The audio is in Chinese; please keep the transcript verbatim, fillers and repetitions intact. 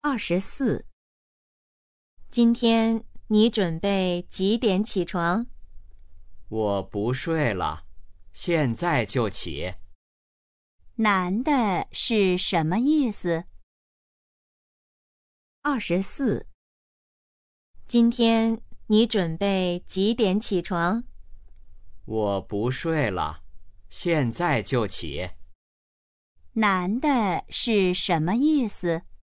二十四。今天你准备几点起床？ 我不睡了，现在就起。 男的是什么意思？ 二十四。今天你准备几点起床？ 我不睡了，现在就起。 男的是什么意思？